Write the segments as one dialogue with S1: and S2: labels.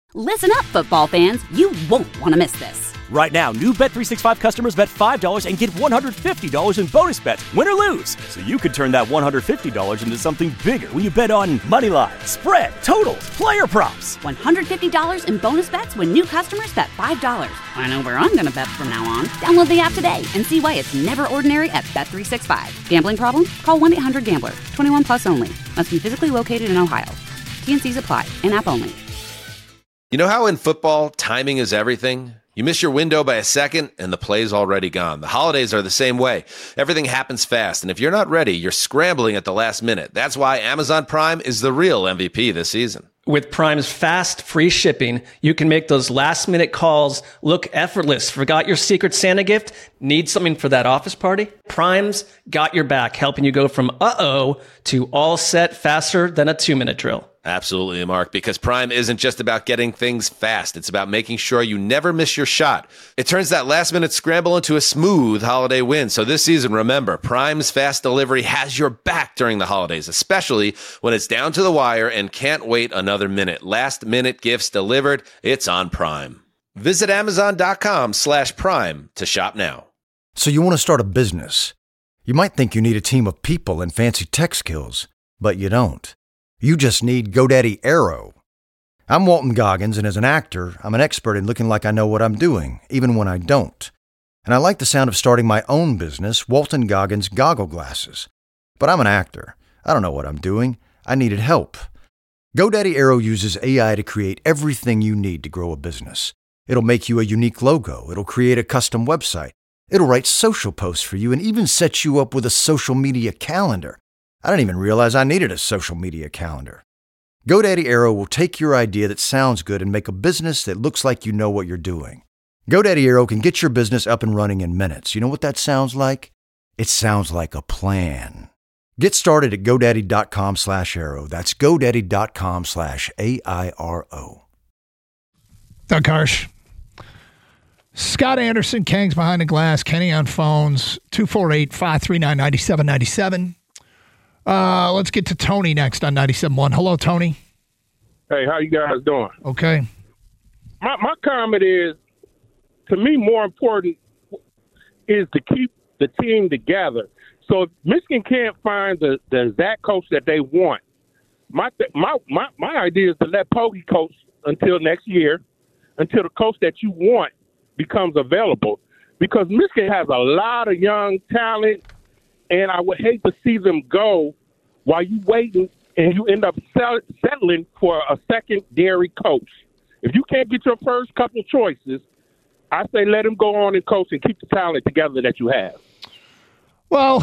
S1: Listen up, football fans. You won't want to miss this.
S2: Right now, new Bet365 customers bet $5 and get $150 in bonus bets, win or lose. So you could turn that $150 into something bigger when you bet on money line, spread, totals, player props.
S1: $150 in bonus bets when new customers bet $5. I know where I'm going to bet from now on. Download the app today and see why it's never ordinary at Bet365. Gambling problem? Call 1-800-GAMBLER. 21 plus only. Must be physically located in Ohio. T&Cs apply. In-app only.
S3: You know how in football, timing is everything? You miss your window by a second, and the play's already gone. The holidays are the same way. Everything happens fast, and if you're not ready, you're scrambling at the last minute. That's why Amazon Prime is the real MVP this season.
S4: With Prime's fast, free shipping, you can make those last-minute calls look effortless. Forgot your Secret Santa gift? Need something for that office party? Prime's got your back, helping you go from uh-oh to all set faster than a 2-minute drill.
S3: Absolutely, Mark, because Prime isn't just about getting things fast. It's about making sure you never miss your shot. It turns that last-minute scramble into a smooth holiday win. So this season, remember, Prime's fast delivery has your back during the holidays, especially when it's down to the wire and can't wait another minute. Last-minute gifts delivered, it's on Prime. Visit Amazon.com/Prime to shop now.
S5: So you want to start a business. You might think you need a team of people and fancy tech skills, but you don't. You just need GoDaddy Aero. I'm Walton Goggins, and as an actor, I'm an expert in looking like I know what I'm doing, even when I don't. And I like the sound of starting my own business, Walton Goggins Goggle Glasses. But I'm an actor. I don't know what I'm doing. I needed help. GoDaddy Aero uses AI to create everything you need to grow a business. It'll make you a unique logo. It'll create a custom website. It'll write social posts for you and even set you up with a social media calendar. I didn't even realize I needed a social media calendar. GoDaddy Aero will take your idea that sounds good and make a business that looks like you know what you're doing. GoDaddy Aero can get your business up and running in minutes. You know what that sounds like? It sounds like a plan. Get started at GoDaddy.com/Aero. That's GoDaddy.com/AIRO.
S6: Doug Harsh. Scott Anderson, Kangs Behind the Glass, Kenny on phones, 248-539-9797. Let's get to Tony next on 97.1. Hello, Tony.
S7: Hey, how you guys doing?
S6: Okay.
S7: My comment is, to me, more important is to keep the team together. So if Michigan can't find the exact coach that they want, my idea is to let Pogge coach until next year, until the coach that you want becomes available. Because Michigan has a lot of young talent, and I would hate to see them go while you waiting and you end up settling for a secondary coach. If you can't get your first couple choices, I say let him go on and coach and keep the talent together that you have.
S6: Well,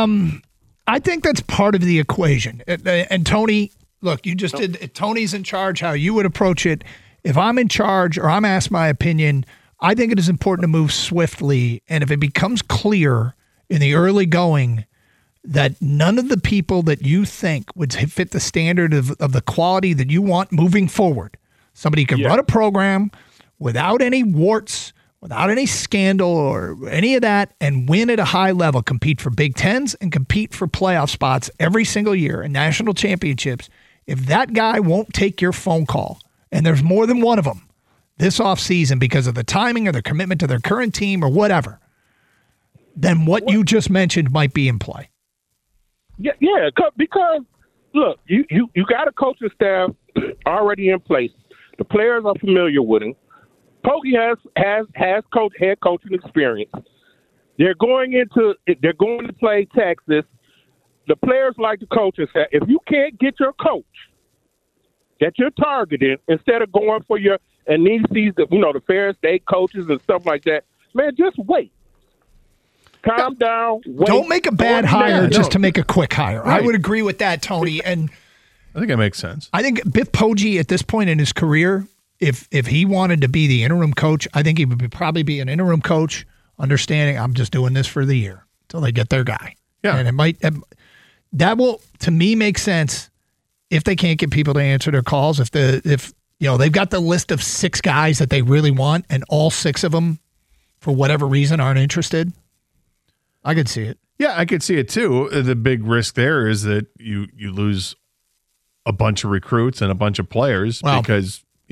S6: I think that's part of the equation. And Tony, look, you just did – Tony's in charge, how you would approach it. If I'm in charge or I'm asked my opinion, I think it is important to move swiftly. And if it becomes clear in the early going that none of the people that you think would fit the standard of the quality that you want moving forward, somebody can run a program without any warts, without any scandal or any of that, and win at a high level, compete for Big Tens and compete for playoff spots every single year and national championships. If that guy won't take your phone call, and there's more than one of them this offseason because of the timing or their commitment to their current team or whatever, then what you just mentioned might be in play.
S7: Yeah, because look, you got a coaching staff already in place. The players are familiar with him. Pogge has head coaching experience. They're going to play Texas. The players like the coaching staff. If you can't get your coach that you're targeting, instead of going for your Annecies, the Ferris State coaches and stuff like that, man, just wait. Calm down. Wait.
S6: Don't make a bad hire just to make a quick hire. Right. I would agree with that, Tony. And
S8: I think it makes sense.
S6: I think Biff Pogge at this point in his career, if he wanted to be the interim coach, I think he would probably be an interim coach, understanding I'm just doing this for the year until they get their guy.
S8: Yeah.
S6: And that will, to me, make sense if they can't get people to answer their calls. If they've got the list of 6 guys that they really want and all 6 of them, for whatever reason, aren't interested. I could see it.
S8: Yeah, I could see it too. The big risk there is that you lose a bunch of recruits and a bunch of players because,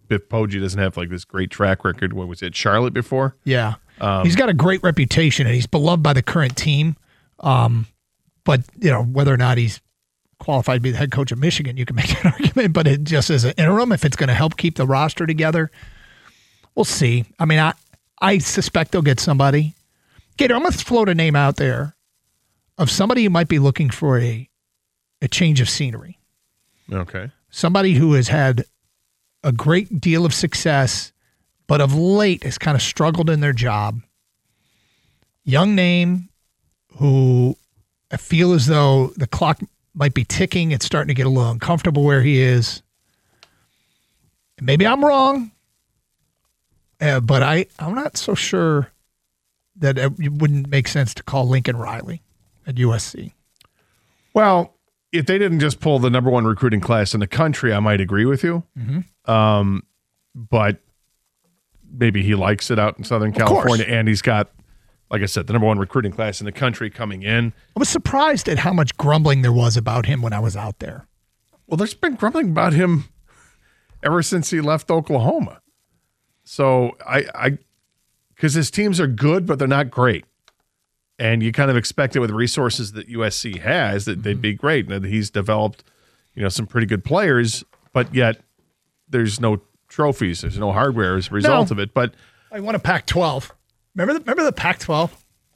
S8: Biff Poggi doesn't have like this great track record. What was it, Charlotte before?
S6: Yeah. He's got a great reputation, and he's beloved by the current team. But, whether or not he's qualified to be the head coach of Michigan, you can make that argument. But it just as an interim, if it's going to help keep the roster together, we'll see. I mean, I suspect they'll get somebody. Gator, I'm going to float a name out there of somebody who might be looking for a change of scenery.
S8: Okay.
S6: Somebody who has had a great deal of success, but of late has kind of struggled in their job. Young name who I feel as though the clock might be ticking. It's starting to get a little uncomfortable where he is. Maybe I'm wrong, but I'm not so sure that it wouldn't make sense to call Lincoln Riley at USC.
S8: Well, if they didn't just pull the number one recruiting class in the country, I might agree with you.
S6: Mm-hmm.
S8: But maybe he likes it out in Southern California, and he's got, like I said, the number one recruiting class in the country coming in.
S6: I was surprised at how much grumbling there was about him when I was out there.
S8: Well, there's been grumbling about him ever since he left Oklahoma. So because his teams are good, but they're not great. And you kind of expect it with resources that USC has that they'd be great. And he's developed, some pretty good players, but yet there's no trophies. There's no hardware as a result of it. But
S6: I won a Pac-12. Remember the Pac-12?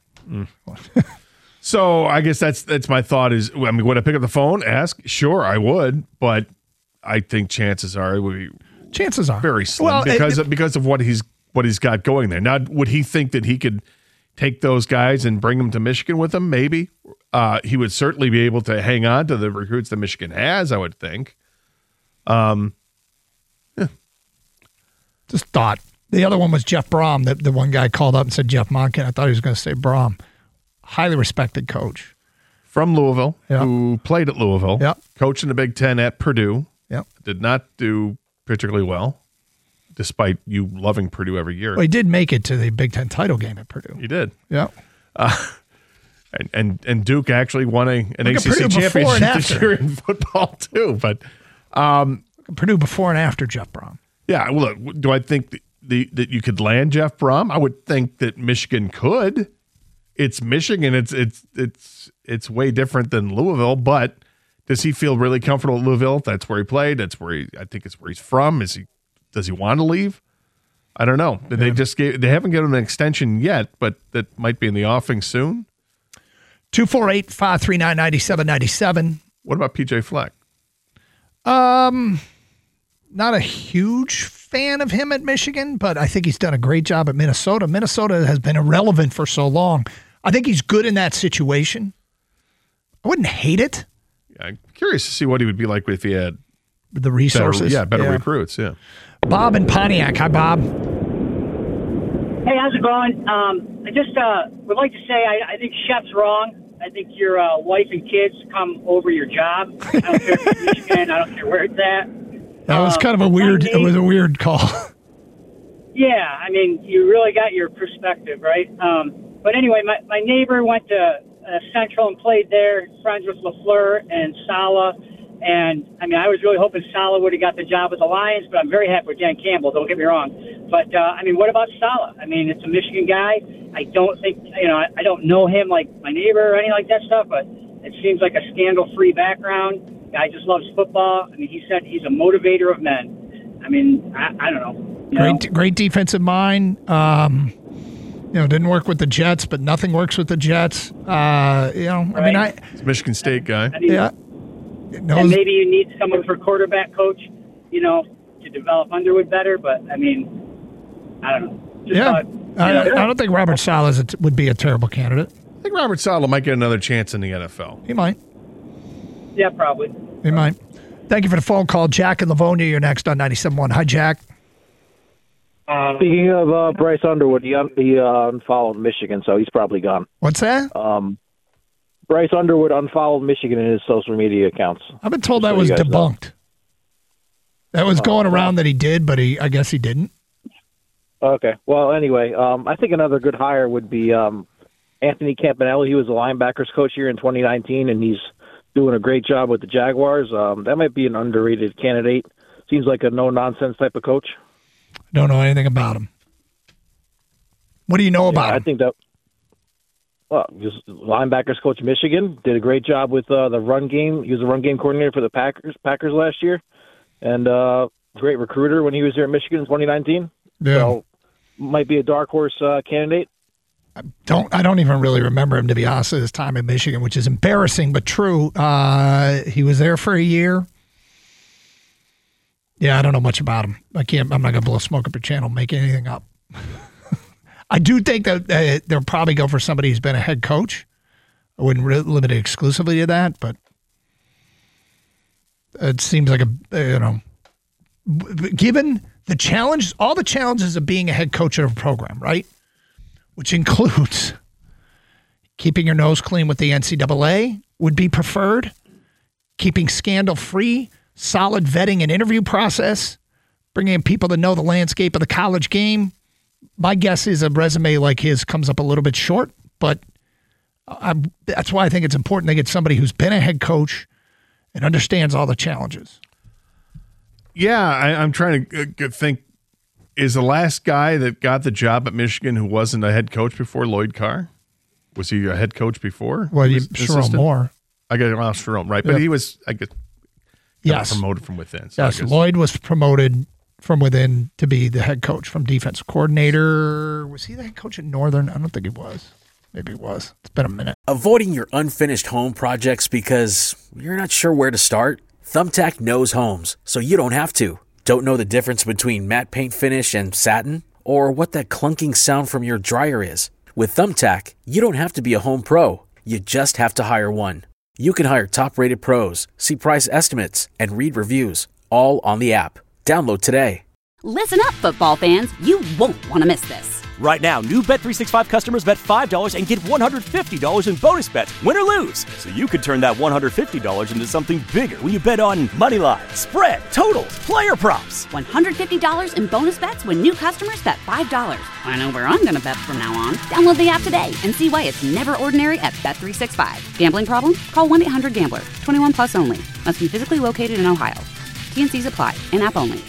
S8: So I guess that's my thought is, would I pick up the phone, ask? Sure, I would. But I think chances are it would be very slim because of what he's got going there. Now, would he think that he could take those guys and bring them to Michigan with him? Maybe. He would certainly be able to hang on to the recruits that Michigan has, I would think.
S6: Just thought. The other one was Jeff Brom. The one guy called up and said Jeff Monken. I thought he was going to say Brom. Highly respected coach.
S8: From Louisville, who played at Louisville, coached in the Big Ten at Purdue. Did not do particularly well, despite you loving Purdue every year.
S6: Well, he did make it to the Big Ten title game at Purdue.
S8: He did.
S6: Yeah.
S8: And Duke actually won an ACC championship this year in football too. But
S6: Purdue before and after Jeff Brom.
S8: Yeah. Well, look, do I think that you could land Jeff Brom? I would think that Michigan could. It's Michigan. It's way different than Louisville. But does he feel really comfortable at Louisville? That's where he played. That's where I think it's where he's from. Does he want to leave? I don't know. They haven't given him an extension yet, but that might be in the offing soon.
S6: 248-539-9797.
S8: What about PJ Fleck?
S6: Not a huge fan of him at Michigan, but I think he's done a great job at Minnesota. Minnesota has been irrelevant for so long. I think he's good in that situation. I wouldn't hate it.
S8: Yeah, I'm curious to see what he would be like if he had
S6: the resources.
S8: Better recruits, yeah.
S6: Bob in Pontiac. Hi, Bob.
S9: Hey, how's it going? I just would like to say I think Shep's wrong. I think your wife and kids come over your job. I don't care if it's Michigan. I don't care where it's at.
S6: That was kind of a weird. It was a weird call.
S9: Yeah, I mean, you really got your perspective, right? But anyway, my neighbor went to Central and played there. Friends with LaFleur and Sala. And, I mean, I was really hoping Sala would have got the job with the Lions, but I'm very happy with Dan Campbell, don't get me wrong. But, I mean, what about Sala? I mean, it's a Michigan guy. I don't think, I don't know him like my neighbor or anything like that stuff, but it seems like a scandal-free background. Guy just loves football. I mean, he said he's a motivator of men. I mean, I don't know.
S6: Great defensive mind. Didn't work with the Jets, but nothing works with the Jets.
S8: He's a Michigan State guy.
S9: And maybe you need someone for quarterback coach, to develop Underwood better. But, I mean, I don't know.
S6: I don't think Robert Saleh would be a terrible candidate.
S8: I think Robert Saleh might get another chance in the NFL.
S6: He might.
S9: Yeah, probably.
S6: He might. Thank you for the phone call. Jack in Livonia, you're next on 97.1. Hi, Jack.
S10: Speaking of Bryce Underwood, he unfollowed Michigan, so he's probably gone.
S6: What's that?
S10: Bryce Underwood unfollowed Michigan in his social media accounts.
S6: I've been told that was debunked. That was going around that he did, but I guess he didn't.
S10: Okay. Well, anyway, I think another good hire would be Anthony Campanelli. He was the linebackers coach here in 2019, and he's doing a great job with the Jaguars. That might be an underrated candidate. Seems like a no-nonsense type of coach.
S6: Don't know anything about him. What do you know about him?
S10: I think that. Well, he was linebackers coach at Michigan. Did a great job with the run game. He was a run game coordinator for the Packers last year, and great recruiter when he was here at Michigan in 2019.
S6: Yeah.
S10: So might be a dark horse candidate.
S6: I don't even really remember him, to be honest, at his time in Michigan, which is embarrassing but true. He was there for a year. Yeah, I don't know much about him. I'm not going to blow smoke up your channel, make anything up. I do think that they'll probably go for somebody who's been a head coach. I wouldn't limit it exclusively to that, but it seems like given the challenge, all the challenges of being a head coach of a program, right? Which includes keeping your nose clean with the NCAA would be preferred, keeping scandal-free, solid vetting and interview process, bringing in people that know the landscape of the college game. My guess is a resume like his comes up a little bit short, but that's why I think it's important to get somebody who's been a head coach and understands all the challenges.
S8: Yeah, I'm trying to think. Is the last guy that got the job at Michigan who wasn't a head coach before Lloyd Carr? Was he a head coach before?
S6: Well, Sherrone Moore.
S8: I got Sherrone, right? But he was, I guess, promoted from within. So
S6: yes, Lloyd was promoted from within to be the head coach from defensive coordinator. Was he the head coach at Northern? I don't think he was. Maybe he was. It's been a minute.
S11: Avoiding your unfinished home projects because you're not sure where to start? Thumbtack knows homes, so you don't have to. Don't know the difference between matte paint finish and satin? Or what that clunking sound from your dryer is? With Thumbtack, you don't have to be a home pro. You just have to hire one. You can hire top-rated pros, see price estimates, and read reviews, all on the app. Download today.
S1: Listen up, football fans. You won't want to miss this.
S2: Right now, new Bet365 customers bet $5 and get $150 in bonus bets, win or lose. So you could turn that $150 into something bigger when you bet on moneyline, spread, totals, player props.
S1: $150 in bonus bets when new customers bet $5. I know where I'm going to bet from now on. Download the app today and see why it's never ordinary at Bet365. Gambling problem? Call 1-800-GAMBLER. 21 plus only. Must be physically located in Ohio. T&Cs apply. In-app only.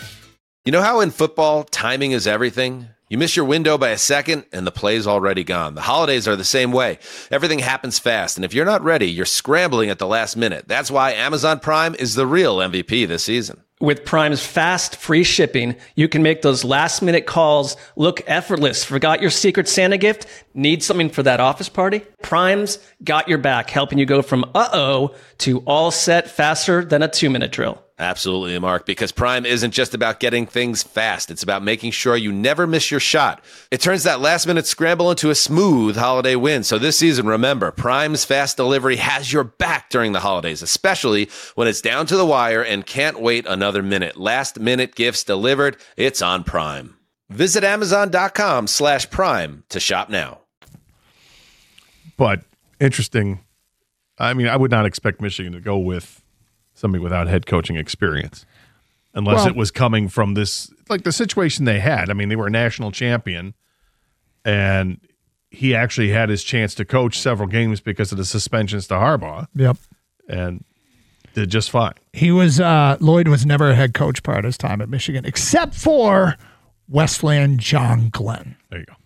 S3: You know how in football, timing is everything? You miss your window by a second, and the play's already gone. The holidays are the same way. Everything happens fast, and if you're not ready, you're scrambling at the last minute. That's why Amazon Prime is the real MVP this season.
S4: With Prime's fast, free shipping, you can make those last-minute calls look effortless. Forgot your Secret Santa gift? Need something for that office party? Prime's got your back, helping you go from uh-oh to all set faster than a 2-minute drill.
S3: Absolutely, Mark, because Prime isn't just about getting things fast. It's about making sure you never miss your shot. It turns that last-minute scramble into a smooth holiday win. So this season, remember, Prime's fast delivery has your back during the holidays, especially when it's down to the wire and can't wait another minute. Last-minute gifts delivered. It's on Prime. Visit Amazon.com/Prime to shop now.
S8: But interesting. I mean, I would not expect Michigan to go with somebody without head coaching experience, unless it was coming from this, like the situation they had. I mean, they were a national champion, and he actually had his chance to coach several games because of the suspensions to Harbaugh.
S6: Yep.
S8: And did just fine.
S6: He was, Lloyd was never a head coach part of his time at Michigan, except for Westland John Glenn.
S8: There you go.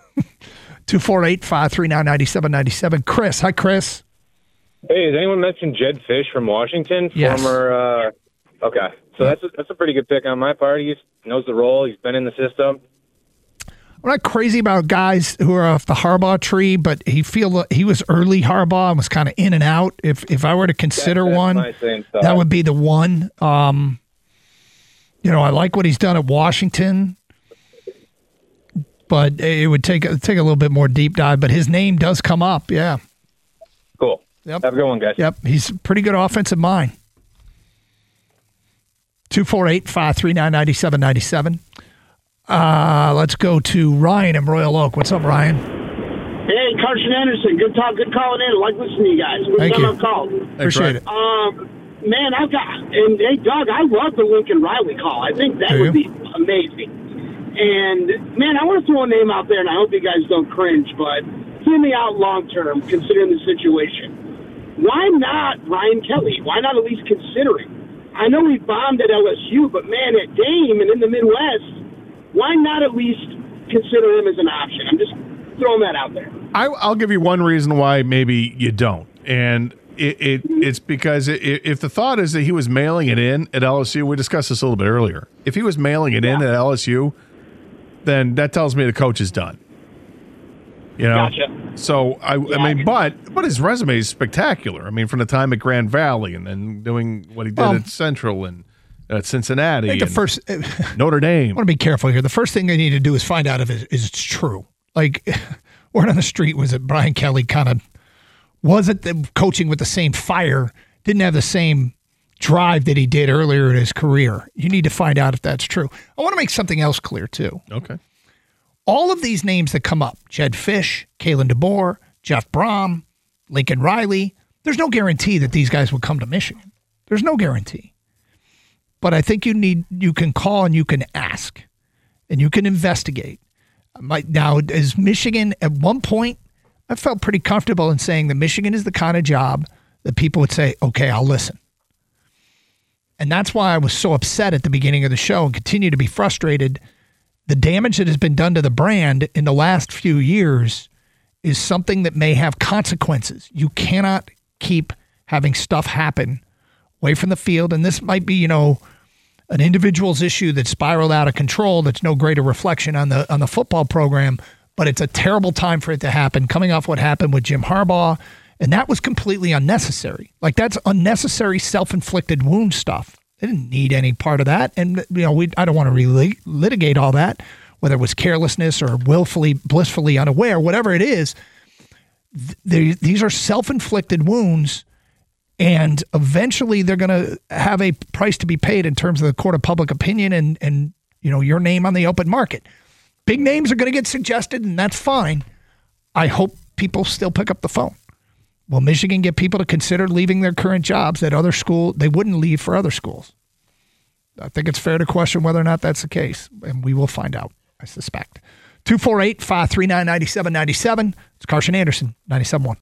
S6: 248-539-9797. Chris. Hi, Chris.
S12: Hey, has anyone mentioned Jed Fish from Washington?
S6: Yes.
S12: Former, okay. So that's a pretty good pick on my part. He knows the role. He's been in the system.
S6: I'm not crazy about guys who are off the Harbaugh tree, but he was early Harbaugh and was kind of in and out. If I were to consider one, that would be the one. I like what he's done at Washington, but it would take a little bit more deep dive. But his name does come up. Yeah.
S12: Cool.
S6: Yep.
S12: Have a good one, guys.
S6: Yep. He's a pretty good offensive mind. 248-539-9797. Let's go to Ryan in Royal Oak. What's up, Ryan?
S13: Hey, Carson Anderson. Good talk. Good calling in. I like listening to you guys.
S6: Thank you.
S13: I've called.
S6: Appreciate it.
S13: Man, hey, Doug, I love the Lincoln Riley call. I think that would be amazing. And, man, I want to throw a name out there, and I hope you guys don't cringe, but hear me out long term, considering the situation. Why not Ryan Kelly? Why not at least consider it? I know he bombed at LSU, but, man, at Dame and in the Midwest, Why not at least consider him as an option? I'm just throwing that out there.
S8: I'll give you one reason why maybe you don't. And it's because if the thought is that he was mailing it in at LSU, we discussed this a little bit earlier. If he was mailing it in at LSU, then that tells me the coach is done. You know?
S13: Gotcha.
S8: So, I mean, but his resume is spectacular. I mean, from the time at Grand Valley and then doing what he did at Central and at Cincinnati.
S6: I think the first
S8: Notre Dame.
S6: I want to be careful here. The first thing they need to do is find out if it's true. Like, word on the street was that Brian Kelly kind of wasn't coaching with the same fire, didn't have the same drive that he did earlier in his career. You need to find out if that's true. I want to make something else clear, too.
S8: Okay.
S6: All of these names that come up, Jedd Fisch, Kalen DeBoer, Jeff Brom, Lincoln Riley, there's no guarantee that these guys will come to Michigan. There's no guarantee. But I think you can call and you can ask and you can investigate. Now, as Michigan, at one point, I felt pretty comfortable in saying that Michigan is the kind of job that people would say, okay, I'll listen. And that's why I was so upset at the beginning of the show and continue to be frustrated. The damage that has been done to the brand in the last few years is something that may have consequences. You cannot keep having stuff happen away from the field. And this might be, an individual's issue that spiraled out of control. That's no greater reflection on the football program, but it's a terrible time for it to happen, coming off what happened with Jim Harbaugh. And that was completely unnecessary. Like, that's unnecessary self-inflicted wound stuff. They didn't need any part of that. And, I don't want to really litigate all that, whether it was carelessness or blissfully unaware, whatever it is. These are self-inflicted wounds, and eventually they're going to have a price to be paid in terms of the court of public opinion and your name on the open market. Big names are going to get suggested, and that's fine. I hope people still pick up the phone. Will Michigan get people to consider leaving their current jobs at other schools they wouldn't leave for other schools? I think it's fair to question whether or not that's the case, and we will find out, I suspect. 248-539-9797. It's Carson Anderson, 97.1.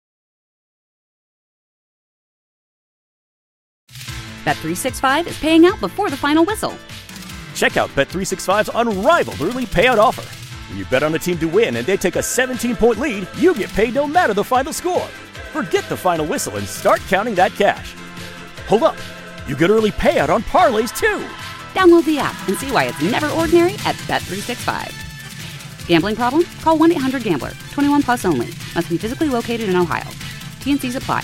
S1: Bet365 is paying out before the final whistle.
S2: Check out Bet365's unrivaled early payout offer. When you bet on a team to win and they take a 17-point lead, you get paid no matter the final score. Forget the final whistle and start counting that cash. Hold up. You get early payout on parlays, too.
S1: Download the app and see why it's never ordinary at Bet365. Gambling problem? Call 1-800-GAMBLER. 21 plus only. Must be physically located in Ohio. T&Cs apply.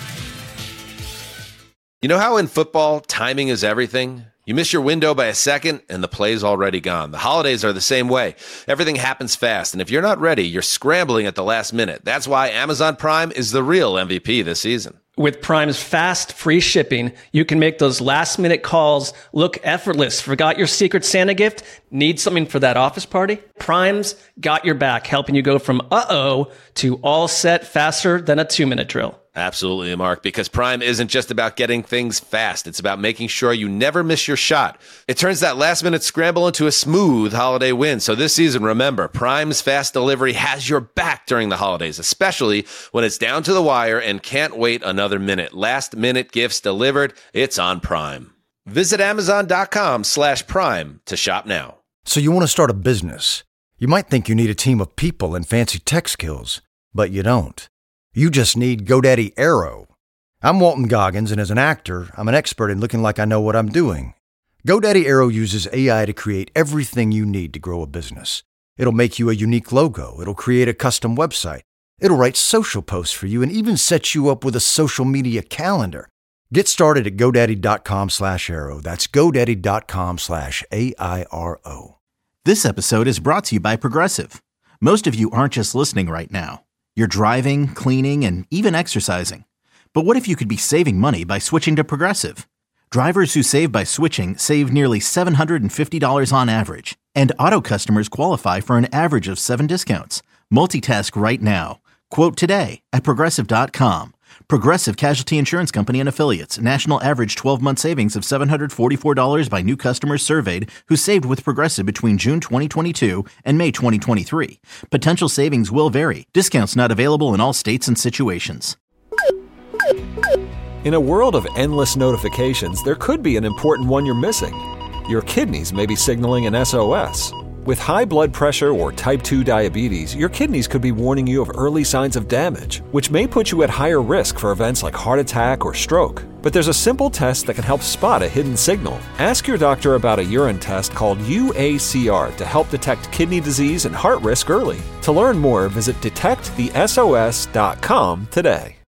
S3: You know how in football, timing is everything? You miss your window by a second, and the play's already gone. The holidays are the same way. Everything happens fast, and if you're not ready, you're scrambling at the last minute. That's why Amazon Prime is the real MVP this season.
S4: With Prime's fast, free shipping, you can make those last-minute calls look effortless. Forgot your Secret Santa gift? Need something for that office party? Prime's got your back, helping you go from uh-oh to all set faster than a 2-minute drill.
S3: Absolutely, Mark, because Prime isn't just about getting things fast. It's about making sure you never miss your shot. It turns that last-minute scramble into a smooth holiday win. So this season, remember, Prime's fast delivery has your back during the holidays, especially when it's down to the wire and can't wait another minute. Last-minute gifts delivered. It's on Prime. Visit Amazon.com/Prime to shop now.
S5: So you want to start a business. You might think you need a team of people and fancy tech skills, but you don't. You just need GoDaddy Aero. I'm Walton Goggins, and as an actor, I'm an expert in looking like I know what I'm doing. GoDaddy Aero uses AI to create everything you need to grow a business. It'll make you a unique logo. It'll create a custom website. It'll write social posts for you and even set you up with a social media calendar. Get started at GoDaddy.com/Aero. That's GoDaddy.com/AIRO.
S14: This episode is brought to you by Progressive. Most of you aren't just listening right now. You're driving, cleaning, and even exercising. But what if you could be saving money by switching to Progressive? Drivers who save by switching save nearly $750 on average. And auto customers qualify for an average of 7 discounts. Multitask right now. Quote today at Progressive.com. Progressive Casualty Insurance Company and Affiliates. National average 12-month savings of $744 by new customers surveyed who saved with Progressive between June 2022 and May 2023. Potential savings will vary. Discounts not available in all states and situations.
S15: In a world of endless notifications, there could be an important one you're missing. Your kidneys may be signaling an SOS. With high blood pressure or type 2 diabetes, your kidneys could be warning you of early signs of damage, which may put you at higher risk for events like heart attack or stroke. But there's a simple test that can help spot a hidden signal. Ask your doctor about a urine test called UACR to help detect kidney disease and heart risk early. To learn more, visit detectthesos.com today.